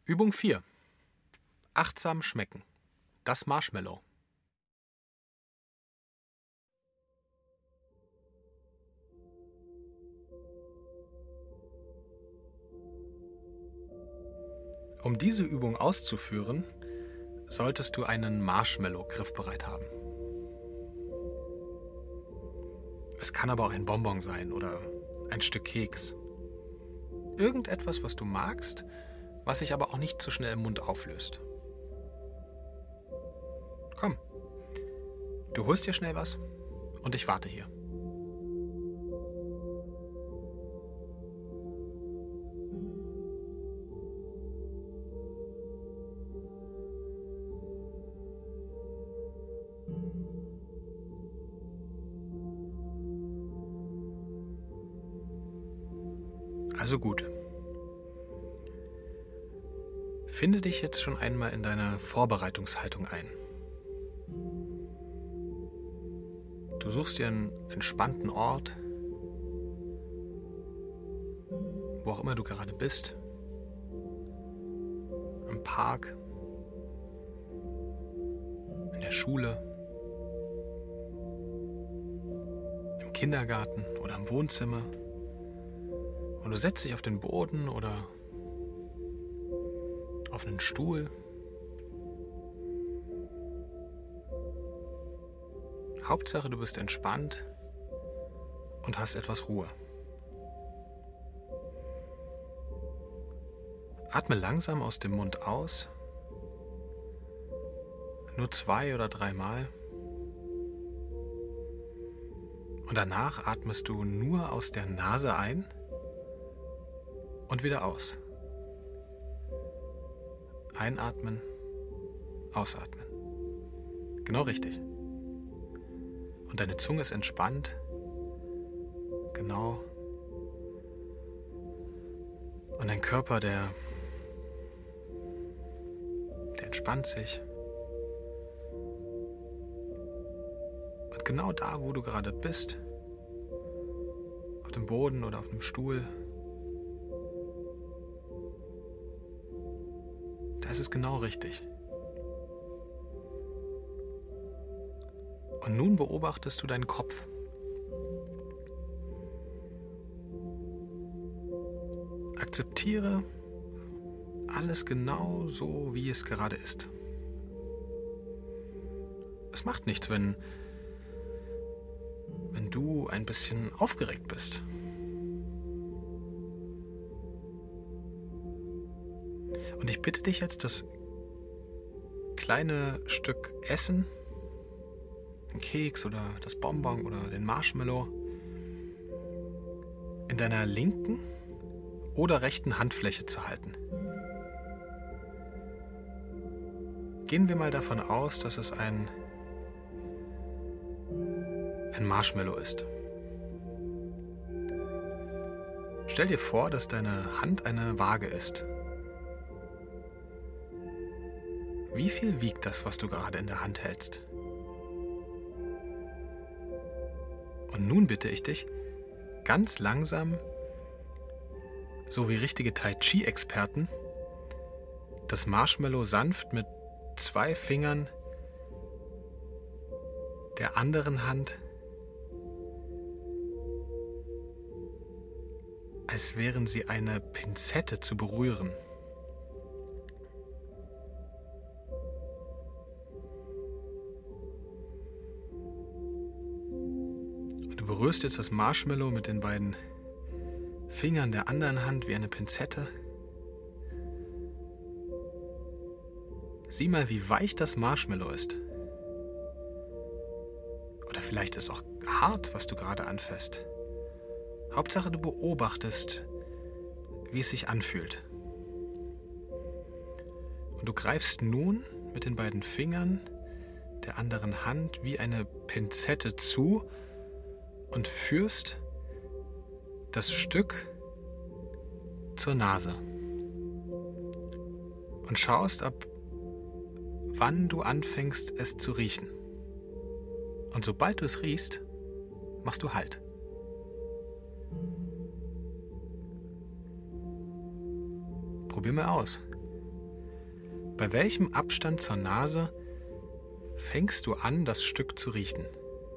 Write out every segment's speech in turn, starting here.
Übung 4. Achtsam schmecken. Das Marshmallow. Um diese Übung auszuführen, solltest du einen Marshmallow griffbereit haben. Es kann aber auch ein Bonbon sein oder ein Stück Keks. Irgendetwas, was du magst, was sich aber auch nicht zu schnell im Mund auflöst. Komm, du holst dir schnell was und ich warte hier. Also gut. Finde dich jetzt schon einmal in deiner Vorbereitungshaltung ein. Du suchst dir einen entspannten Ort, wo auch immer du gerade bist. Im Park, in der Schule, im Kindergarten oder im Wohnzimmer. Und du setzt dich auf den Boden oder auf einen Stuhl. Hauptsache, du bist entspannt und hast etwas Ruhe. Atme langsam aus dem Mund aus. Nur 2 oder 3 Mal. Und danach atmest du nur aus der Nase ein und wieder aus. Einatmen, ausatmen. Genau richtig. Und deine Zunge ist entspannt. Genau. Und dein Körper, der entspannt sich. Und genau da, wo du gerade bist, auf dem Boden oder auf dem Stuhl, das ist genau richtig. Und nun beobachtest du deinen Kopf. Akzeptiere alles genau so, wie es gerade ist. Es macht nichts, wenn du ein bisschen aufgeregt bist. Und ich bitte dich jetzt, das kleine Stück Essen, den Keks oder das Bonbon oder den Marshmallow, in deiner linken oder rechten Handfläche zu halten. Gehen wir mal davon aus, dass es ein Marshmallow ist. Stell dir vor, dass deine Hand eine Waage ist. Wie viel wiegt das, was du gerade in der Hand hältst? Und nun bitte ich dich, ganz langsam, so wie richtige Tai Chi-Experten, das Marshmallow sanft mit 2 Fingern der anderen Hand, als wären sie eine Pinzette, zu berühren. Du berührst jetzt das Marshmallow mit den beiden Fingern der anderen Hand wie eine Pinzette. Sieh mal, wie weich das Marshmallow ist. Oder vielleicht ist es auch hart, was du gerade anfasst. Hauptsache, du beobachtest, wie es sich anfühlt. Und du greifst nun mit den beiden Fingern der anderen Hand wie eine Pinzette zu und führst das Stück zur Nase. Und schaust, ab wann du anfängst, es zu riechen. Und sobald du es riechst, machst du Halt. Probier mal aus. Bei welchem Abstand zur Nase fängst du an, das Stück zu riechen?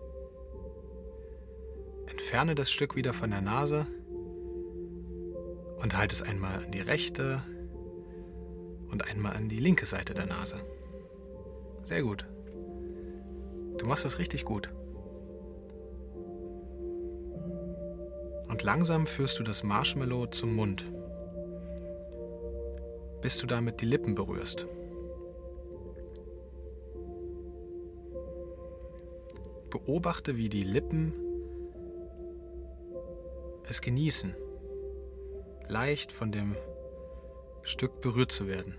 Entferne das Stück wieder von der Nase und halte es einmal an die rechte und einmal an die linke Seite der Nase. Sehr gut. Du machst das richtig gut. Und langsam führst du das Marshmallow zum Mund, bis du damit die Lippen berührst. Beobachte, wie die Lippen es genießen, leicht von dem Stück berührt zu werden.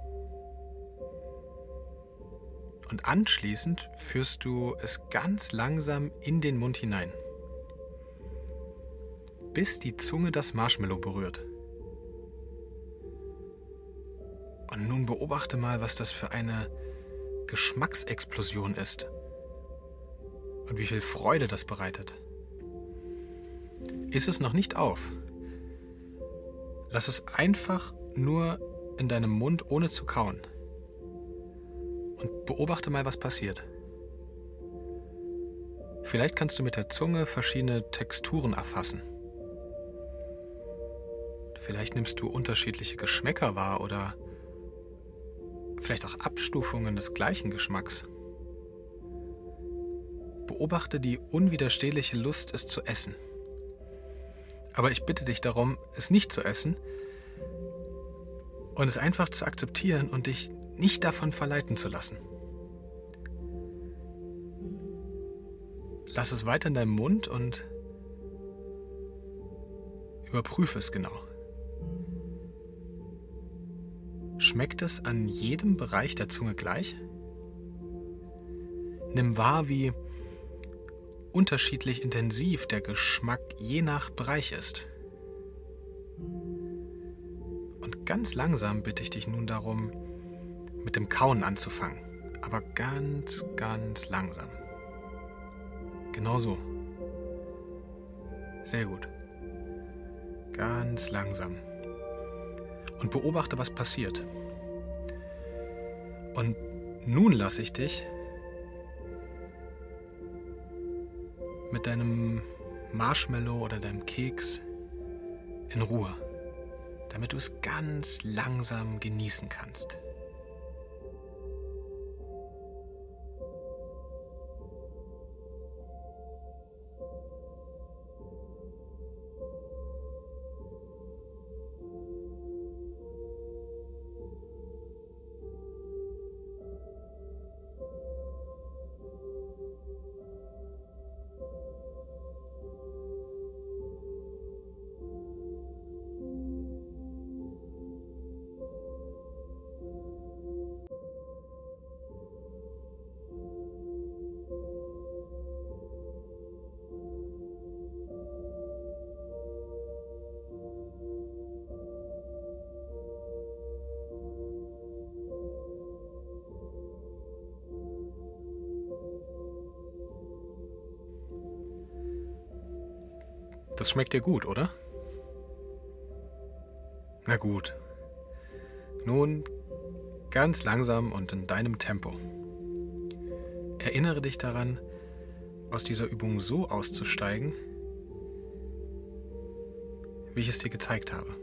Und anschließend führst du es ganz langsam in den Mund hinein, bis die Zunge das Marshmallow berührt. Und nun beobachte mal, was das für eine Geschmacksexplosion ist und wie viel Freude das bereitet. Iss es noch nicht auf. Lass es einfach nur in deinem Mund, ohne zu kauen. Und beobachte mal, was passiert. Vielleicht kannst du mit der Zunge verschiedene Texturen erfassen. Vielleicht nimmst du unterschiedliche Geschmäcker wahr oder vielleicht auch Abstufungen des gleichen Geschmacks. Beobachte die unwiderstehliche Lust, es zu essen. Aber ich bitte dich darum, es nicht zu essen und es einfach zu akzeptieren und dich nicht davon verleiten zu lassen. Lass es weiter in deinem Mund und überprüfe es genau. Schmeckt es an jedem Bereich der Zunge gleich? Nimm wahr, wie unterschiedlich intensiv der Geschmack je nach Bereich ist. Und ganz langsam bitte ich dich nun darum, mit dem Kauen anzufangen. Aber ganz, ganz langsam. Genau so. Sehr gut. Ganz langsam. Und beobachte, was passiert. Und nun lasse ich dich mit deinem Marshmallow oder deinem Keks in Ruhe, damit du es ganz langsam genießen kannst. Das schmeckt dir gut, oder? Na gut. Nun ganz langsam und in deinem Tempo. Erinnere dich daran, aus dieser Übung so auszusteigen, wie ich es dir gezeigt habe.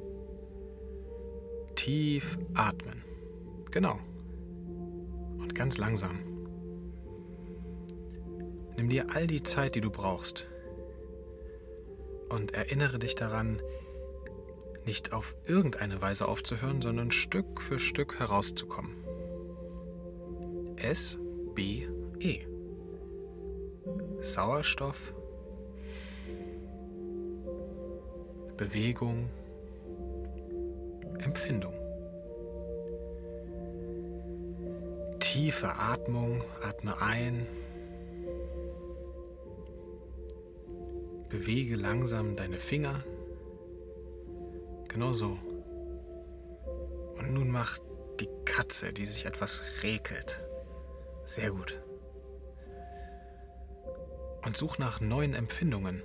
Tief atmen. Genau. Und ganz langsam. Nimm dir all die Zeit, die du brauchst. Und erinnere dich daran, nicht auf irgendeine Weise aufzuhören, sondern Stück für Stück herauszukommen. S-B-E. Sauerstoff, Bewegung, Empfindung. Tiefe Atmung, atme ein. Bewege langsam deine Finger. Genau so. Und nun mach die Katze, die sich etwas räkelt. Sehr gut. Und such nach neuen Empfindungen.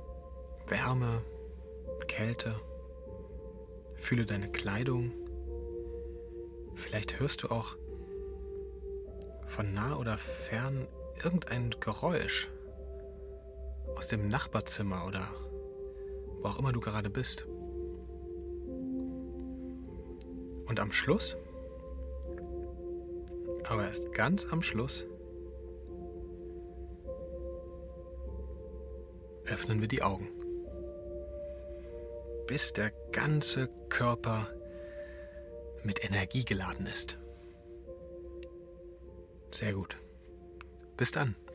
Wärme, Kälte. Fühle deine Kleidung. Vielleicht hörst du auch von nah oder fern irgendein Geräusch aus dem Nachbarzimmer oder wo auch immer du gerade bist. Und am Schluss, aber erst ganz am Schluss, öffnen wir die Augen, bis der ganze Körper mit Energie geladen ist. Sehr gut. Bis dann.